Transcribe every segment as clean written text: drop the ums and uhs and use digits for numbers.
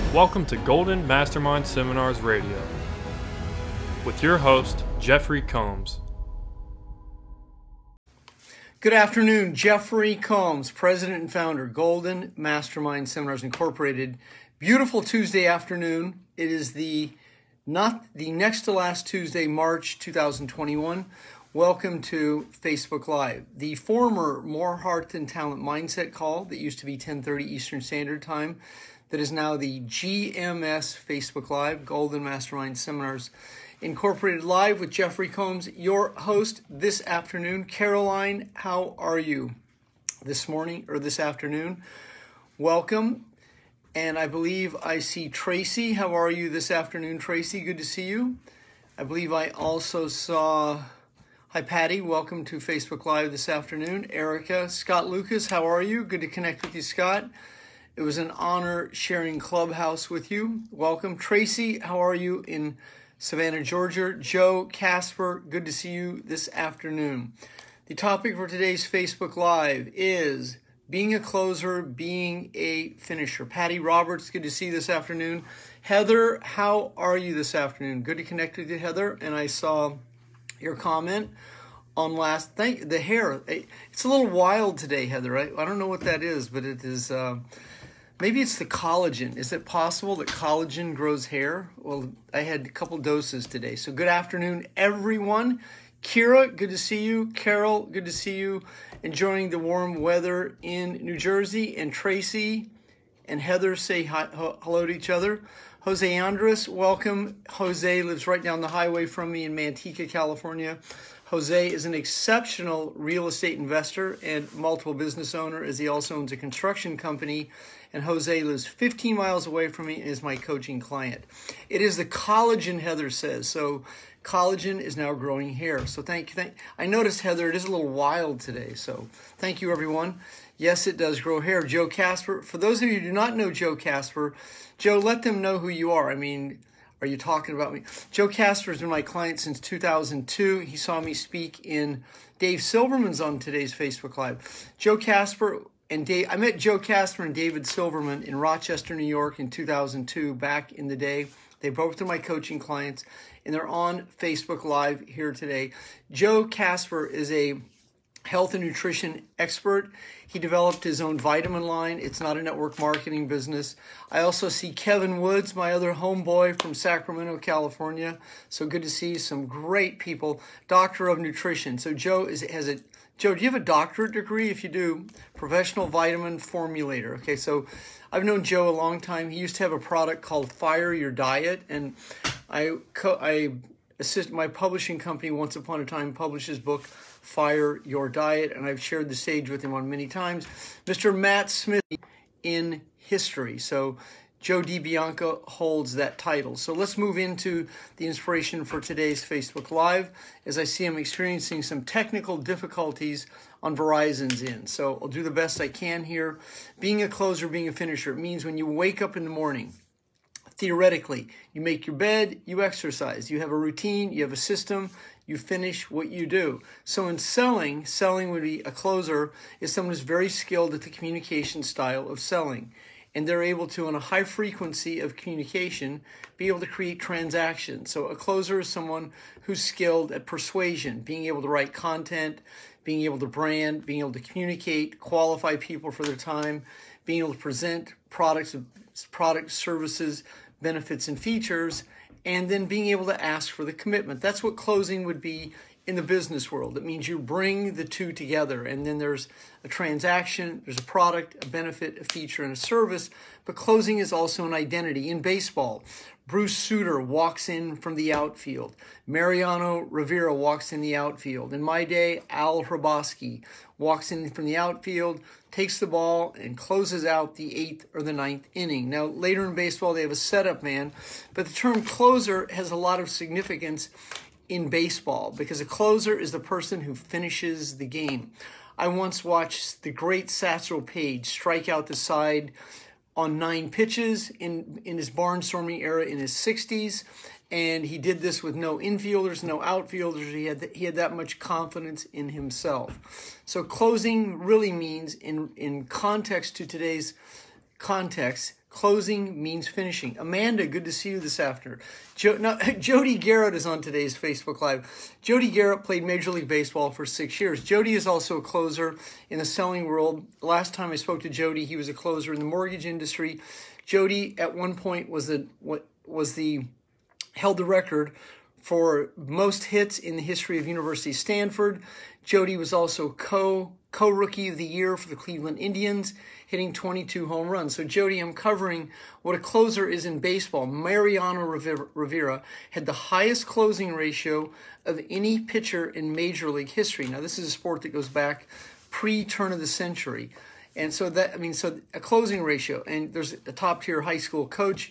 Welcome to Golden Mastermind Seminars Radio with your host, Jeffrey Combs. Good afternoon, Jeffrey Combs, President and Founder, Golden Mastermind Seminars Incorporated. Beautiful Tuesday afternoon. It is not the next to last Tuesday, March 2021. Welcome to Facebook Live. The former More Heart Than Talent Mindset call that used to be 10:30 Eastern Standard Time, that is now the GMS Facebook Live, Golden Mastermind Seminars Incorporated Live with Jeffrey Combs, your host this afternoon. Caroline, how are you this morning or this afternoon? Welcome. And I believe I see Tracy. How are you this afternoon, Tracy? Good to see you. I believe I also saw, hi Patty, welcome to Facebook Live this afternoon. Erica, Scott Lucas, how are you? Good to connect with you, Scott. It was an honor sharing Clubhouse with you. Welcome. Tracy, how are you in Savannah, Georgia? Joe Casper, good to see you this afternoon. The topic for today's Facebook Live is being a closer, being a finisher. Patty Roberts, good to see you this afternoon. Heather, how are you this afternoon? Good to connect with you, Heather. And I saw your comment on the hair. It's a little wild today, Heather. I don't know what that is, but it is... Maybe it's the collagen. Is it possible that collagen grows hair? Well, I had a couple doses today. So good afternoon, everyone. Kira, good to see you. Carol, good to see you. Enjoying the warm weather in New Jersey. And Tracy and Heather say hello to each other. Jose Andres, welcome. Jose lives right down the highway from me in Manteca, California. Jose is an exceptional real estate investor and multiple business owner, as he also owns a construction company. And Jose lives 15 miles away from me and is my coaching client. It is the collagen, Heather says. So collagen is now growing hair. So thank you. I noticed, Heather, it is a little wild today. So thank you, everyone. Yes, it does grow hair. Joe Casper. For those of you who do not know Joe Casper, Joe, let them know who you are. I mean, are you talking about me? Joe Casper has been my client since 2002. He saw me speak in Dave Silverman's on today's Facebook Live. Joe Casper and I met Joe Casper and David Silverman in Rochester, New York in 2002, back in the day. They both are my coaching clients, and they're on Facebook Live here today. Joe Casper is a health and nutrition expert. He developed his own vitamin line. It's not a network marketing business. I also see Kevin Woods, my other homeboy from Sacramento, California. So good to see some great people. Doctor of Nutrition. So Joe Joe, do you have a doctorate degree? If you do, professional vitamin formulator. Okay, so I've known Joe a long time. He used to have a product called Fire Your Diet, and I assist my publishing company once upon a time published his book, Fire Your Diet, and I've shared the stage with him on many times. Mr. Matt Smith in history. So Joe DiBianca holds that title. So let's move into the inspiration for today's Facebook Live, as I see I'm experiencing some technical difficulties on Verizon's end. So I'll do the best I can here. Being a closer, being a finisher, it means when you wake up in the morning, theoretically, you make your bed, you exercise, you have a routine, you have a system, you finish what you do. So in selling would be a closer is someone who's very skilled at the communication style of selling. And they're able to, on a high frequency of communication, be able to create transactions. So a closer is someone who's skilled at persuasion, being able to write content, being able to brand, being able to communicate, qualify people for their time, being able to present products, services, benefits, and features, and then being able to ask for the commitment. That's what closing would be in the business world. It means you bring the two together, and then there's a transaction, there's a product, a benefit, a feature, and a service, but closing is also an identity. In baseball, Bruce Sutter walks in from the outfield. Mariano Rivera walks in the outfield. In my day, Al Hrabosky walks in from the outfield, takes the ball, and closes out the 8th or the 9th inning. Now, later in baseball, they have a setup man, but the term closer has a lot of significance in baseball, because a closer is the person who finishes the game. I once watched the great Satchel Paige strike out the side on 9 pitches in his barnstorming era in his 60s, and he did this with no infielders, no outfielders. He had that much confidence in himself. So closing really means, in context to today's context, Closing means finishing. Amanda, good to see you this afternoon. Jody Garrett is on today's Facebook Live. Jody Garrett played Major League Baseball for 6 years. Jody is also a closer in the selling world. Last time I spoke to Jody, he was a closer in the mortgage industry. Jody, at one point, held the record for most hits in the history of University of Stanford. Jody was also co-rookie of the year for the Cleveland Indians, hitting 22 home runs. So, Jody, I'm covering what a closer is in baseball. Mariano Rivera had the highest closing ratio of any pitcher in Major League history. Now, this is a sport that goes back pre-turn of the century. And so a closing ratio. And there's a top-tier high school coach,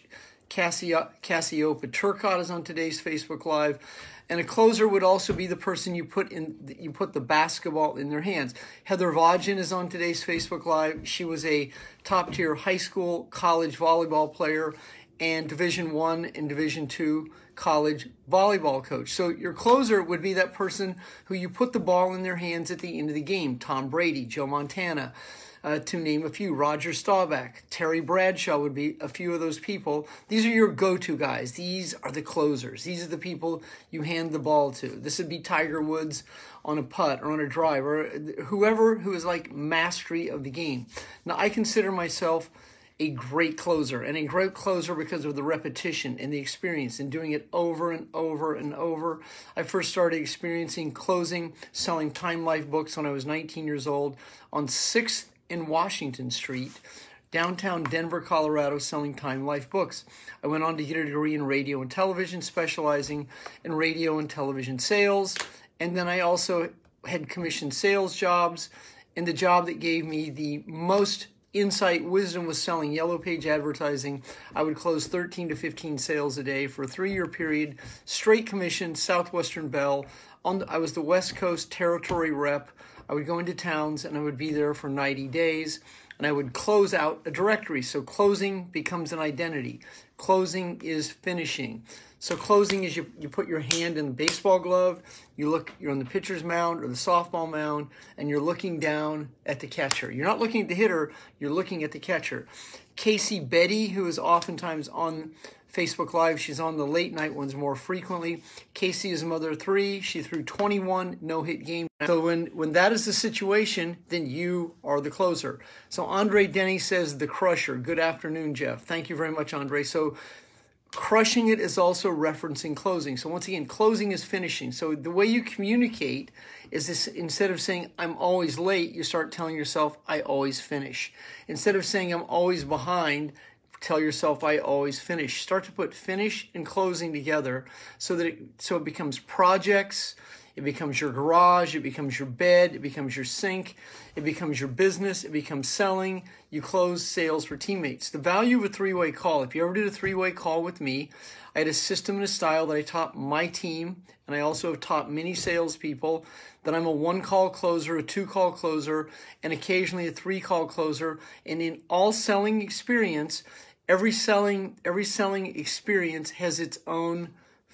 Cassiopeia Turcotte, is on today's Facebook Live. And a closer would also be the person you put the basketball in their hands. Heather Vaughan is on today's Facebook Live. She was a top-tier high school, college volleyball player and Division I and Division II college volleyball coach. So your closer would be that person who you put the ball in their hands at the end of the game. Tom Brady, Joe Montana, to name a few. Roger Staubach, Terry Bradshaw would be a few of those people. These are your go-to guys. These are the closers. These are the people you hand the ball to. This would be Tiger Woods on a putt or on a drive, or whoever who is like mastery of the game. Now, I consider myself a great closer, and a great closer because of the repetition and the experience and doing it over and over and over. I first started experiencing closing, selling Time Life books when I was 19 years old on 6th and Washington Street, downtown Denver, Colorado, selling Time Life books. I went on to get a degree in radio and television, specializing in radio and television sales. And then I also had commission sales jobs, and the job that gave me the most insight, wisdom was selling Yellow Page advertising. I would close 13 to 15 sales a day for a 3-year period, straight commission, Southwestern Bell. I was the West Coast territory rep. I would go into towns and I would be there for 90 days and I would close out a directory. So closing becomes an identity. Closing is finishing. So closing is you put your hand in the baseball glove, you're on the pitcher's mound or the softball mound, and you're looking down at the catcher. You're not looking at the hitter, you're looking at the catcher. Casey Betty, who is oftentimes on Facebook Live, she's on the late night ones more frequently. Casey is a mother of 3. She threw 21 no-hit games. So when that is the situation, then you are the closer. So Andre Denny says, the crusher. Good afternoon, Jeff. Thank you very much, Andre. So crushing it is also referencing closing. So once again, closing is finishing. So the way you communicate is this: instead of saying I'm always late, you start telling yourself I always finish. Instead of saying I'm always behind, tell yourself I always finish. Start to put finish and closing together so it becomes projects, it becomes your garage, it becomes your bed, it becomes your sink, it becomes your business, it becomes selling. You close sales for teammates. The value of a 3-way call. If you ever did a 3-way call with me, I had a system and a style that I taught my team, and I also have taught many salespeople that I'm a 1-call closer, a 2-call closer, and occasionally a 3-call closer. And in all selling experience, every selling experience has its own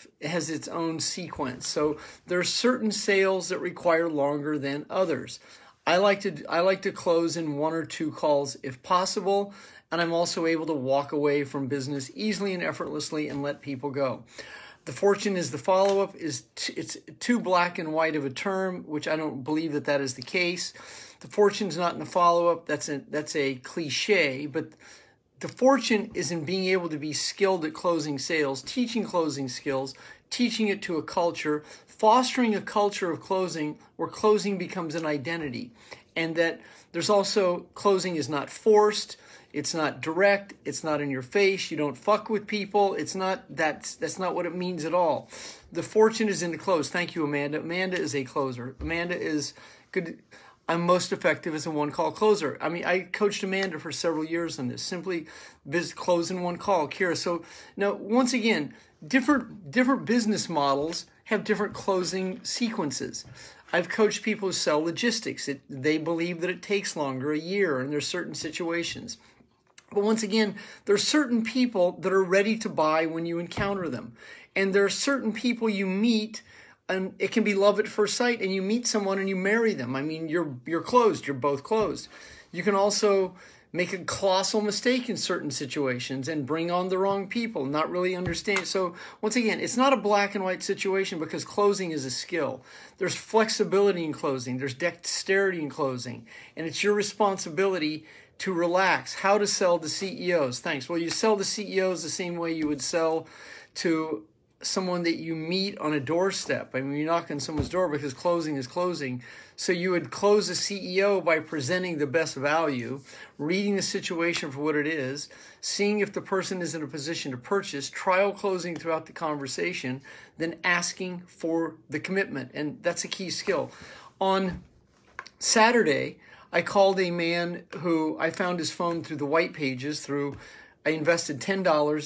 sequence. So there are certain sales that require longer than others. I like to close in 1 or 2 calls if possible, and I'm also able to walk away from business easily and effortlessly and let people go. The fortune is the follow-up. It's too black and white of a term, which I don't believe that is the case. The fortune's not in the follow-up. That's a cliche, but the fortune is in being able to be skilled at closing sales, teaching closing skills, teaching it to a culture, fostering a culture of closing where closing becomes an identity. And that there's also, closing is not forced, it's not direct, it's not in your face, you don't fuck with people, that's not what it means at all. The fortune is in the close. Thank you, Amanda. Amanda is a closer. Amanda is good. I'm most effective as a 1-call closer. I mean, I coached Amanda for several years on this. Simply close in 1 call. Kira. So now, once again, different business models have different closing sequences. I've coached people who sell logistics. They believe that it takes longer, a year, and there's certain situations. But once again, there are certain people that are ready to buy when you encounter them. And there are certain people you meet, and it can be love at first sight, and you meet someone and you marry them. I mean, you're closed. You're both closed. You can also make a colossal mistake in certain situations and bring on the wrong people, not really understand. So once again, it's not a black and white situation because closing is a skill. There's flexibility in closing. There's dexterity in closing. And it's your responsibility to relax. How to sell to CEOs. Thanks. Well, you sell to CEOs the same way you would sell to someone that you meet on a doorstep. I mean, you knock on someone's door because closing is closing. So you would close a CEO by presenting the best value, reading the situation for what it is, seeing if the person is in a position to purchase, trial closing throughout the conversation, then asking for the commitment. And that's a key skill. On Saturday, I called a man who I found his phone through the white pages. I invested $10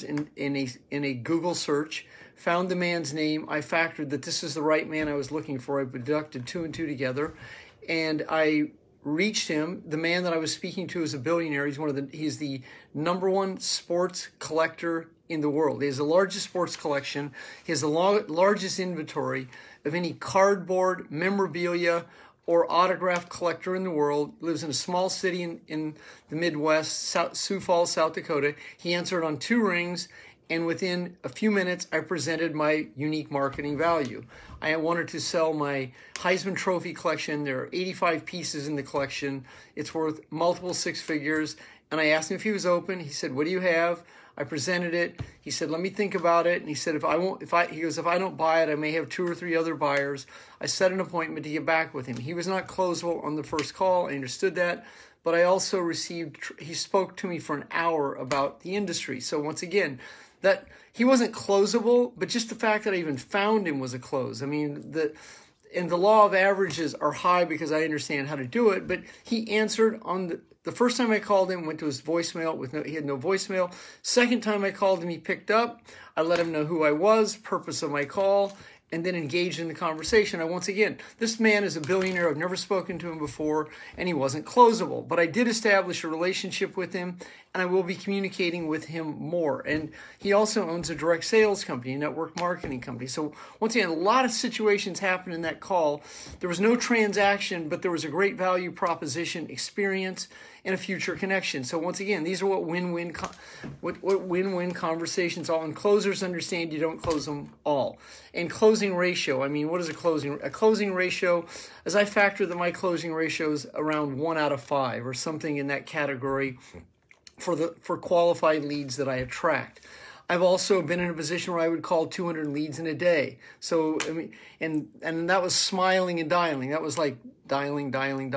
in a Google search, found the man's name. I factored that this is the right man I was looking for. I deducted 2 and 2 together, and I reached him. The man that I was speaking to is a billionaire. He's the number one sports collector in the world. He has the largest sports collection. He has the largest inventory of any cardboard, memorabilia, or autograph collector in the world. Lives in a small city in the Midwest, Sioux Falls, South Dakota. He answered on 2 rings, and within a few minutes, I presented my unique marketing value. I wanted to sell my Heisman Trophy collection. There are 85 pieces in the collection. It's worth multiple 6 figures. And I asked him if he was open. He said, "What do you have?" I presented it. He said, "Let me think about it." And he said, if I don't buy it, I may have 2 or 3 other buyers. I set an appointment to get back with him. He was not closable on the first call. I understood that. But I also he spoke to me for an hour about the industry. So once again, that he wasn't closable, but just the fact that I even found him was a close. I mean, the law of averages are high because I understand how to do it, but he answered on the first time I called him, went to his voicemail he had no voicemail. Second time I called him, he picked up. I let him know who I was, purpose of my call, and then engaged in the conversation. Once again, this man is a billionaire. I've never spoken to him before, and he wasn't closable. But I did establish a relationship with him, and I will be communicating with him more. And he also owns a direct sales company, a network marketing company. So once again, a lot of situations happened in that call. There was no transaction, but there was a great value proposition, experience, and a future connection. So once again, these are what win-win conversations are. And closers understand you don't close them all. And closing ratio, I mean, what is a closing ratio? As I factor that my closing ratio is around 1 out of 5 or something in that category for qualified leads that I attract. I've also been in a position where I would call 200 leads in a day. So, I mean, and that was smiling and dialing. That was like dialing.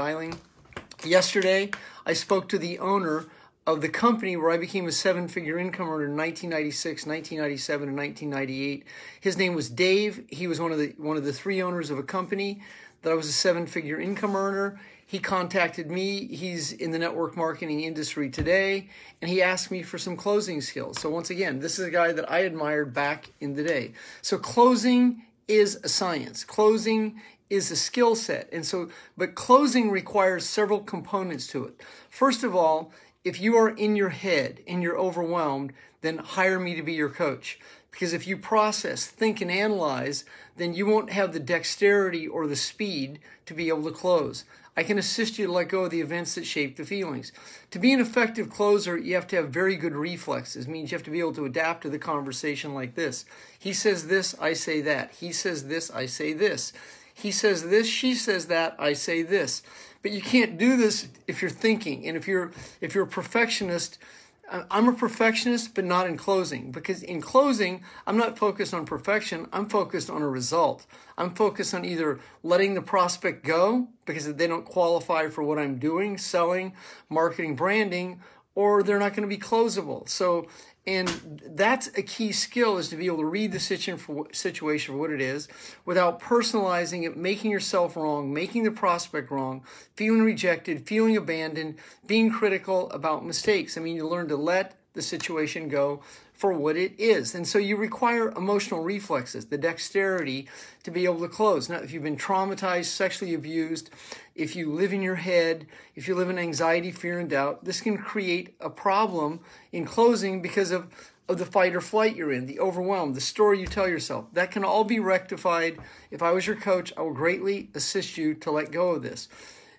Yesterday, I spoke to the owner of the company where I became a 7-figure income earner in 1996, 1997, and 1998. His name was Dave. He was one of the 3 owners of a company that I was a 7-figure income earner. He contacted me. He's in the network marketing industry today, and he asked me for some closing skills. So once again, this is a guy that I admired back in the day. So closing is a science. Closing is a skill set. But closing requires several components to it. First of all, if you are in your head and you're overwhelmed, then hire me to be your coach. Because if you process, think, and analyze, then you won't have the dexterity or the speed to be able to close. I can assist you to let go of the events that shape the feelings. To be an effective closer, you have to have very good reflexes. It means you have to be able to adapt to the conversation like this. He says this, I say that. He says this, I say this. He says this, she says that, I say this. But you can't do this if you're thinking. And if you're a perfectionist, I'm a perfectionist, but not in closing. Because in closing, I'm not focused on perfection. I'm focused on a result. I'm focused on either letting the prospect go because they don't qualify for what I'm doing, selling, marketing, branding, or they're not going to be closable. And that's a key skill, is to be able to read the situation for what it is without personalizing it, making yourself wrong, making the prospect wrong, feeling rejected, feeling abandoned, being critical about mistakes. I mean, you learn to let the situation go for what it is. And so you require emotional reflexes, the dexterity to be able to close. Now, if you've been traumatized, sexually abused, if you live in your head, if you live in anxiety, fear, and doubt, this can create a problem in closing because of the fight or flight you're in, the overwhelm, the story you tell yourself. That can all be rectified. If I was your coach, I will greatly assist you to let go of this.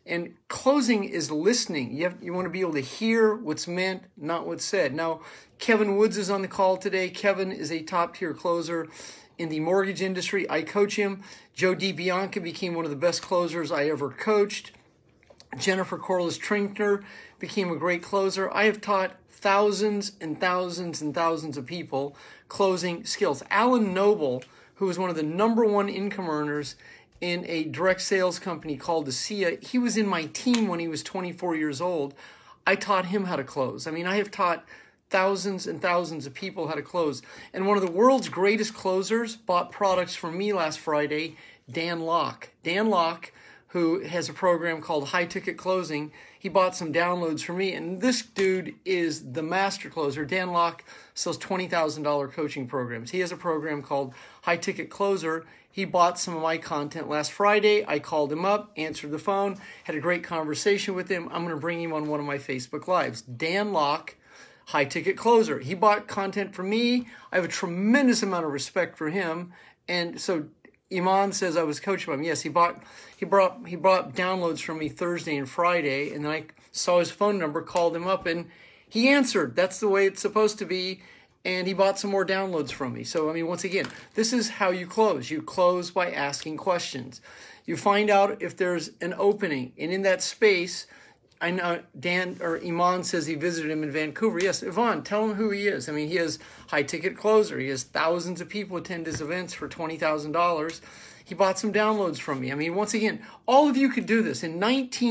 And closing is listening. You want to be able to hear what's meant, not what's said. Now, Kevin Woods is on the call today. Kevin is a top-tier closer in the mortgage industry. I coach him. Joe DiBianca became one of the best closers I ever coached. Jennifer Corliss-Trinkner became a great closer. I have taught thousands and thousands and thousands of people closing skills. Alan Noble, who was one of the number one income earners in a direct sales company called ASEA, he was in my team when he was 24 years old. I taught him how to close. I mean, I have taught thousands and thousands of people how to close. And one of the world's greatest closers bought products from me last Friday, Dan Locke. Dan Locke, who has a program called High Ticket Closing, he bought some downloads from me. And this dude is the master closer. Dan Locke sells $20,000 coaching programs. He has a program called High Ticket Closer. He bought some of my content last Friday. I called him up, answered the phone, had a great conversation with him. I'm going to bring him on one of my Facebook Lives. Dan Locke, High Ticket Closer. He bought content from me. I have a tremendous amount of respect for him. And so Iman says I was coaching him. Yes, he brought downloads from me Thursday and Friday, and then I saw his phone number, called him up, and he answered. That's the way it's supposed to be, and he bought some more downloads from me. So, I mean, once again, this is how you close. You close by asking questions. You find out if there's an opening, and in that space, I know Iman says he visited him in Vancouver. Yes, Yvonne, tell him who he is. I mean, he is High Ticket Closer. He has thousands of people attend his events for $20,000. He bought some downloads from me. I mean, once again, all of you could do this. In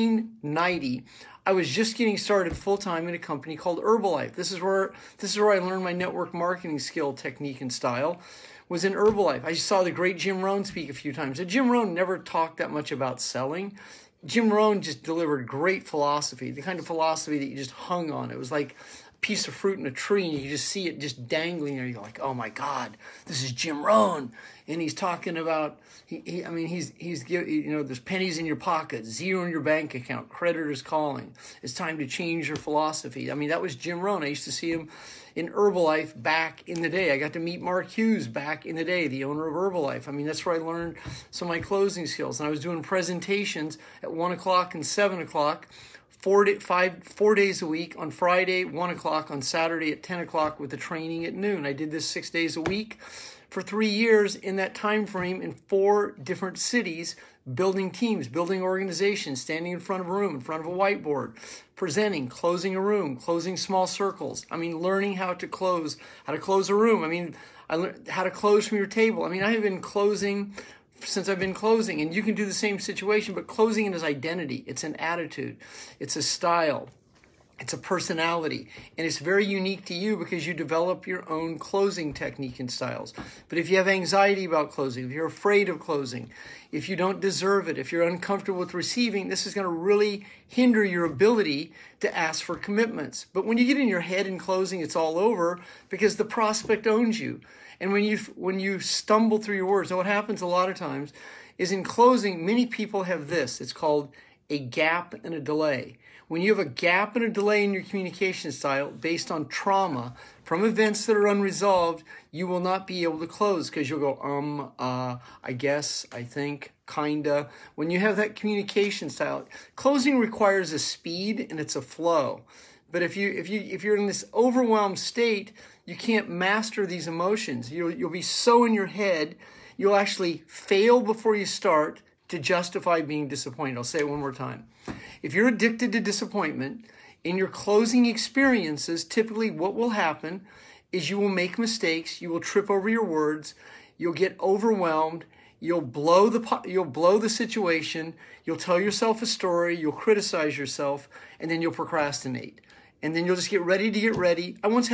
1990, I was just getting started full-time in a company called Herbalife. This is where I learned my network marketing skill, technique, and style, was in Herbalife. I saw the great Jim Rohn speak a few times. And Jim Rohn never talked that much about selling. Jim Rohn just delivered great philosophy, the kind of philosophy that you just hung on. It was like a piece of fruit in a tree, and you could just see it just dangling there. You're like, oh my God, this is Jim Rohn. And he's talking about, he's there's pennies in your pocket, zero in your bank account, creditors calling. It's time to change your philosophy. I mean, that was Jim Rohn. I used to see him in Herbalife back in the day. I got to meet Mark Hughes back in the day, the owner of Herbalife. I mean, that's where I learned some of my closing skills. And I was doing presentations at 1 o'clock and 7 o'clock, 4 days a week, on Friday, 1 o'clock, on Saturday at 10 o'clock with the training at noon. I did this 6 days a week for 3 years in that time frame in 4 different cities, building teams, building organizations, standing in front of a room, in front of a whiteboard, presenting, closing a room, closing small circles. I mean, learning how to close a room. I mean, I learned how to close from your table. I mean, I have been closing since I've been closing, and you can do the same situation, but closing it is identity. It's an attitude. It's a style. It's a personality, and it's very unique to you because you develop your own closing technique and styles. But if you have anxiety about closing, if you're afraid of closing, if you don't deserve it, if you're uncomfortable with receiving, this is going to really hinder your ability to ask for commitments. But when you get in your head in closing, it's all over because the prospect owns you. And when you stumble through your words, and what happens a lot of times is in closing, many people have this. It's called a gap and a delay. When you have a gap and a delay in your communication style based on trauma from events that are unresolved, you will not be able to close because you'll go, I guess, I think, kinda. When you have that communication style, closing requires a speed and it's a flow. But if you're in this overwhelmed state, you can't master these emotions. You'll be so in your head, you'll actually fail before you start to justify being disappointed. I'll say it one more time. If you're addicted to disappointment, in your closing experiences, typically what will happen is you will make mistakes, you will trip over your words, you'll get overwhelmed, you'll blow the situation, you'll tell yourself a story, you'll criticize yourself, and then you'll procrastinate. And then you'll just get ready to get ready.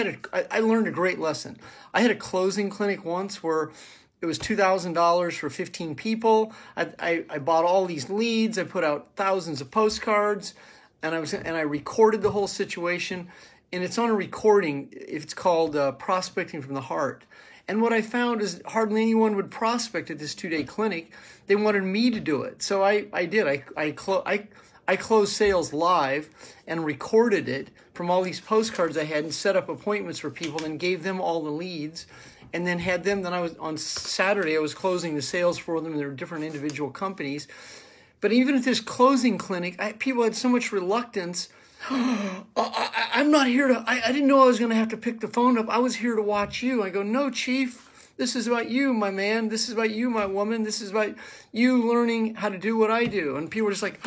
I learned a great lesson. I had a closing clinic once where it was $2,000 for 15 people. I bought all these leads. I put out thousands of postcards, and I recorded the whole situation. And it's on a recording. It's called Prospecting from the Heart. And what I found is hardly anyone would prospect at this 2-day clinic. They wanted me to do it, so I did. I closed sales live and recorded it from all these postcards I had and set up appointments for people and gave them all the leads. And then had them, on Saturday, I was closing the sales for them in their different individual companies. But even at this closing clinic, people had so much reluctance. I'm not here to, I didn't know I was going to have to pick the phone up. I was here to watch you. I go, no, Chief, this is about you, my man. This is about you, my woman. This is about you learning how to do what I do. And people were just like,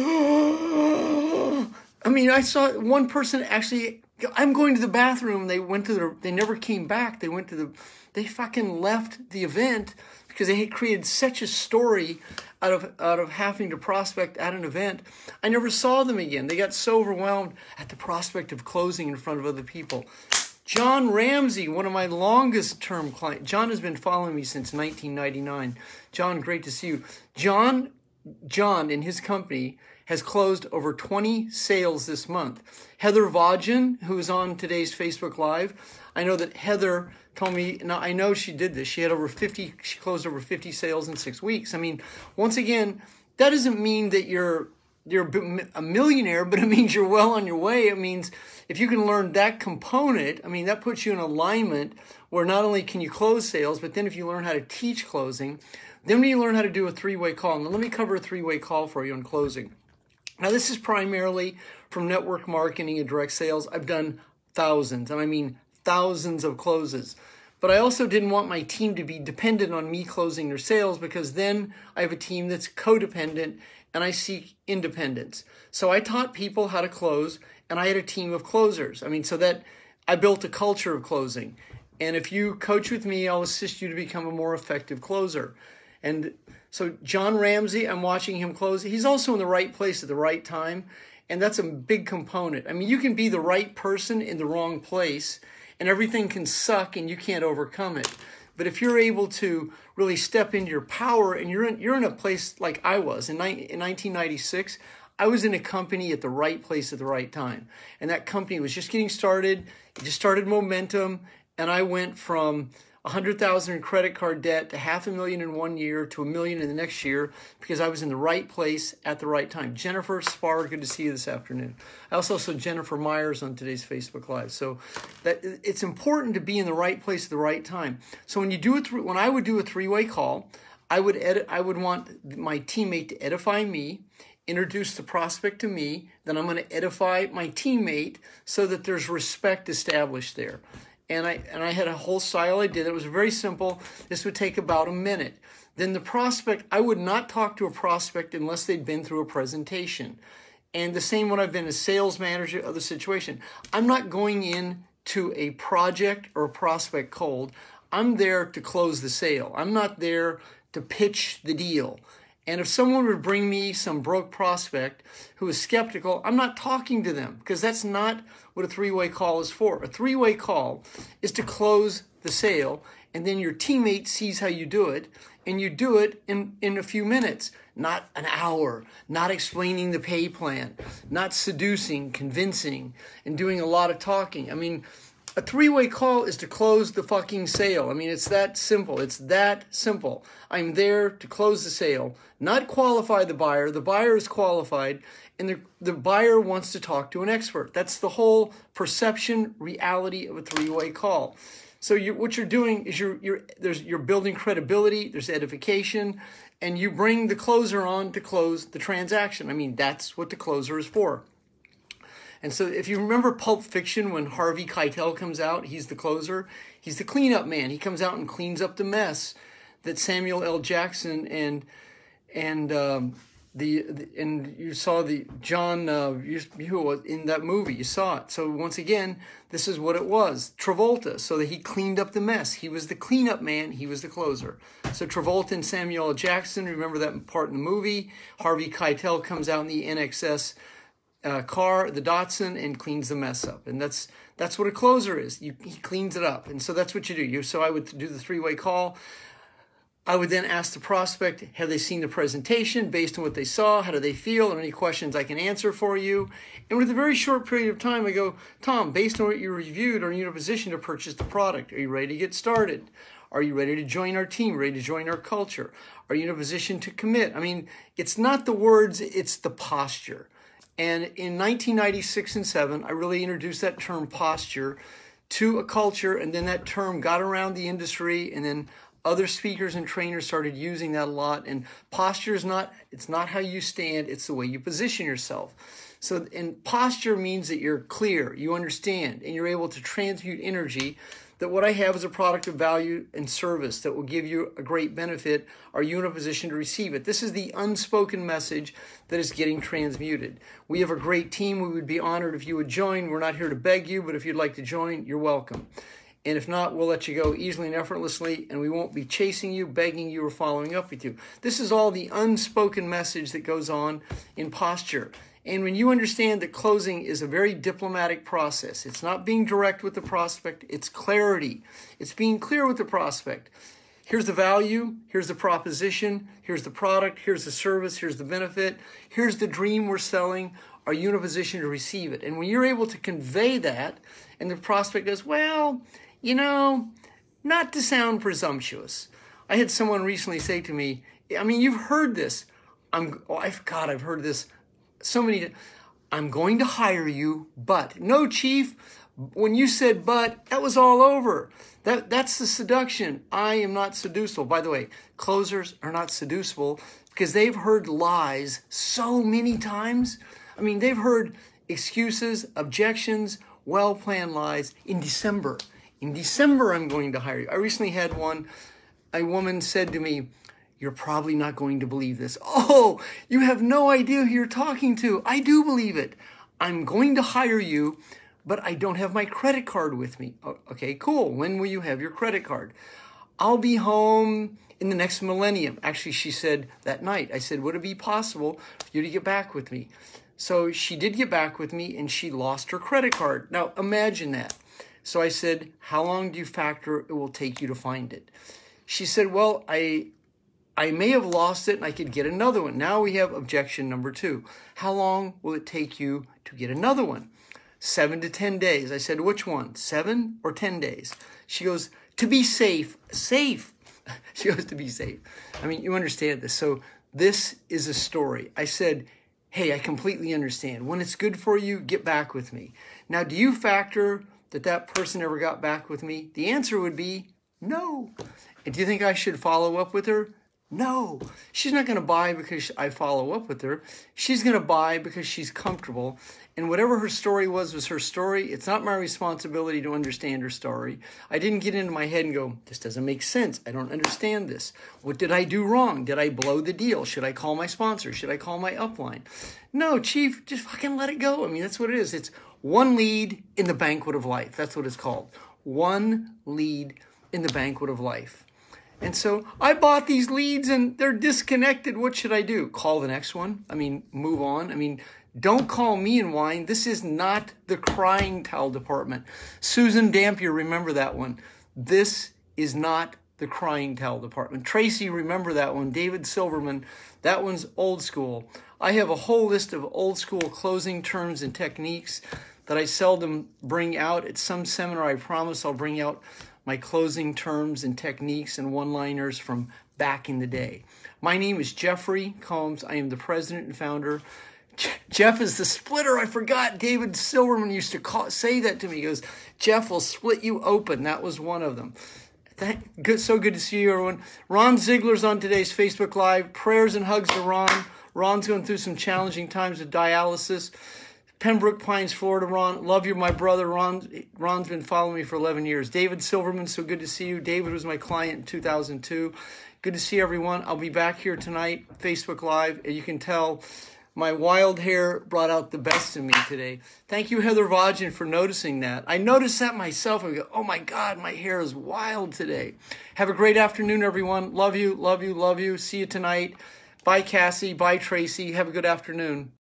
I mean, I saw one person actually, I'm going to the bathroom. They never came back. They fucking left the event because they had created such a story out of having to prospect at an event. I never saw them again. They got so overwhelmed at the prospect of closing in front of other people. John Ramsey, one of my longest term clients. John has been following me since 1999. John, great to see you. John and his company has closed over 20 sales this month. Heather Vaughan, who is on today's Facebook Live, I know that Heather told me, now I know she did this. She closed over 50 sales in 6 weeks. I mean, once again, that doesn't mean that you're a millionaire, but it means you're well on your way. It means if you can learn that component, I mean, that puts you in alignment where not only can you close sales, but then if you learn how to teach closing, then you learn how to do a three-way call. Now, let me cover a three-way call for you on closing. Now, this is primarily from network marketing and direct sales. I've done thousands, and I mean thousands of closes. But I also didn't want my team to be dependent on me closing their sales, because then I have a team that's codependent and I seek independence. So I taught people how to close, and I had a team of closers. I mean, so that I built a culture of closing. And if you coach with me, I'll assist you to become a more effective closer. And so John Ramsey, I'm watching him close. He's also in the right place at the right time. And that's a big component. I mean, you can be the right person in the wrong place, and everything can suck and you can't overcome it. But if you're able to really step into your power, and you're in a place like I was in 1996, I was in a company at the right place at the right time. And that company was just getting started. It just started momentum. And I went from $100,000 in credit card debt to $500,000 in 1 year to $1 million in the next year, because I was in the right place at the right time. Jennifer Spar, good to see you this afternoon. I also saw Jennifer Myers on today's Facebook Live. So that it's important to be in the right place at the right time. So when I would do a three-way call, I would want my teammate to edify me, introduce the prospect to me, then I'm going to edify my teammate so that there's respect established there. And I had a whole style I did. It was very simple. This would take about a minute. Then the prospect, I would not talk to a prospect unless they'd been through a presentation. And the same when I've been a sales manager of the situation. I'm not going in to a project or a prospect cold. I'm there to close the sale. I'm not there to pitch the deal. And if someone would bring me some broke prospect who is skeptical, I'm not talking to them, because that's not what a three-way call is for. A three-way call is to close the sale, and then your teammate sees how you do it, and you do it in a few minutes, not an hour, not explaining the pay plan, not seducing, convincing, and doing a lot of talking. I mean, a three-way call is to close the fucking sale. I mean, it's that simple. It's that simple. I'm there to close the sale, not qualify the buyer. The buyer is qualified, and the buyer wants to talk to an expert. That's the whole perception reality of a three-way call. So what you're doing is you're building credibility, there's edification, and you bring the closer on to close the transaction. I mean, that's what the closer is for. And so if you remember Pulp Fiction, when Harvey Keitel comes out, he's the closer. He's the cleanup man. He comes out and cleans up the mess that Samuel L. Jackson and you saw the John you in that movie. You saw it. So once again, this is what it was. Travolta. So that he cleaned up the mess. He was the cleanup man. He was the closer. So Travolta and Samuel L. Jackson. Remember that part in the movie. Harvey Keitel comes out in the NXS car, the Datsun, and cleans the mess up. And that's what a closer is. He cleans it up. And so that's what you do. So I would do the three-way call. I would then ask the prospect, have they seen the presentation? Based on what they saw, how do they feel? Are there any questions I can answer for you? And with a very short period of time, I go, Tom, based on what you reviewed, are you in a position to purchase the product? Are you ready to get started? Are you ready to join our team, ready to join our culture? Are you in a position to commit? I mean, it's not the words, it's the posture. And in 1996 and 7, I really introduced that term posture to a culture, and then that term got around the industry, and then Other speakers and trainers started using that a lot. And posture is it's not how you stand, it's the way you position yourself. So, and posture means that you're clear, you understand, and you're able to transmute energy. That what I have is a product of value and service that will give you a great benefit. Are you in a position to receive it? This is the unspoken message that is getting transmuted. We have a great team. We would be honored if you would join. We're not here to beg you, but if you'd like to join, you're welcome. And if not, we'll let you go easily and effortlessly, and we won't be chasing you, begging you, or following up with you. This is all the unspoken message that goes on in posture. And when you understand that closing is a very diplomatic process, it's not being direct with the prospect, it's clarity. It's being clear with the prospect. Here's the value, here's the proposition, here's the product, here's the service, here's the benefit, here's the dream we're selling. Are you in a position to receive it? And when you're able to convey that, and the prospect goes, well, not to sound presumptuous. I had someone recently say to me, you've heard this. I've heard this so many. I'm going to hire you, but no, chief. When you said but, that was all over. That's the seduction. I am not seducible. By the way, closers are not seducible because they've heard lies so many times. They've heard excuses, objections, well-planned lies. In December, I'm going to hire you. I recently had a woman said to me, you're probably not going to believe this. Oh, you have no idea who you're talking to. I do believe it. I'm going to hire you, but I don't have my credit card with me. Okay, cool. When will you have your credit card? I'll be home in the next millennium. Actually, she said that night. I said, would it be possible for you to get back with me? So she did get back with me, and she lost her credit card. Now, imagine that. So I said, how long do you factor it will take you to find it? She said, well, I may have lost it and I could get another one. Now we have objection number 2. How long will it take you to get another one? 7 to 10 days. I said, which one? 7 or 10 days? She goes, to be safe. Safe. She goes, to be safe. You understand this. So this is a story. I said, hey, I completely understand. When it's good for you, get back with me. Now, do you factor that person ever got back with me? The answer would be no. And do you think I should follow up with her? No. She's not going to buy because I follow up with her. She's going to buy because she's comfortable. And whatever her story was her story. It's not my responsibility to understand her story. I didn't get into my head and go, this doesn't make sense. I don't understand this. What did I do wrong? Did I blow the deal? Should I call my sponsor? Should I call my upline? No, chief, just fucking let it go. That's what it is. It's one lead in the banquet of life. That's what it's called. One lead in the banquet of life. And so I bought these leads and they're disconnected. What should I do? Call the next one? Move on. Don't call me and whine. This is not the crying towel department. Susan Dampier, remember that one. This is not the crying towel department. Tracy, remember that one. David Silverman, that one's old school. I have a whole list of old school closing terms and techniques that I seldom bring out. At some seminar, I promise I'll bring out my closing terms and techniques and one-liners from back in the day. My name is Jeffrey Combs. I am the president and founder. Jeff is the splitter. I forgot. David Silverman used to say that to me. He goes, Jeff will split you open. That was one of them. So good to see you, everyone. Ron Ziegler's on today's Facebook Live. Prayers and hugs to Ron. Ron's going through some challenging times with dialysis. Pembroke Pines, Florida. Ron, love you, my brother. Ron's been following me for 11 years. David Silverman, so good to see you. David was my client in 2002. Good to see everyone. I'll be back here tonight, Facebook Live. And you can tell my wild hair brought out the best in me today. Thank you, Heather Vajan, for noticing that. I noticed that myself. I go, oh my God, my hair is wild today. Have a great afternoon, everyone. Love you, love you, love you. See you tonight. Bye, Cassie. Bye, Tracy. Have a good afternoon.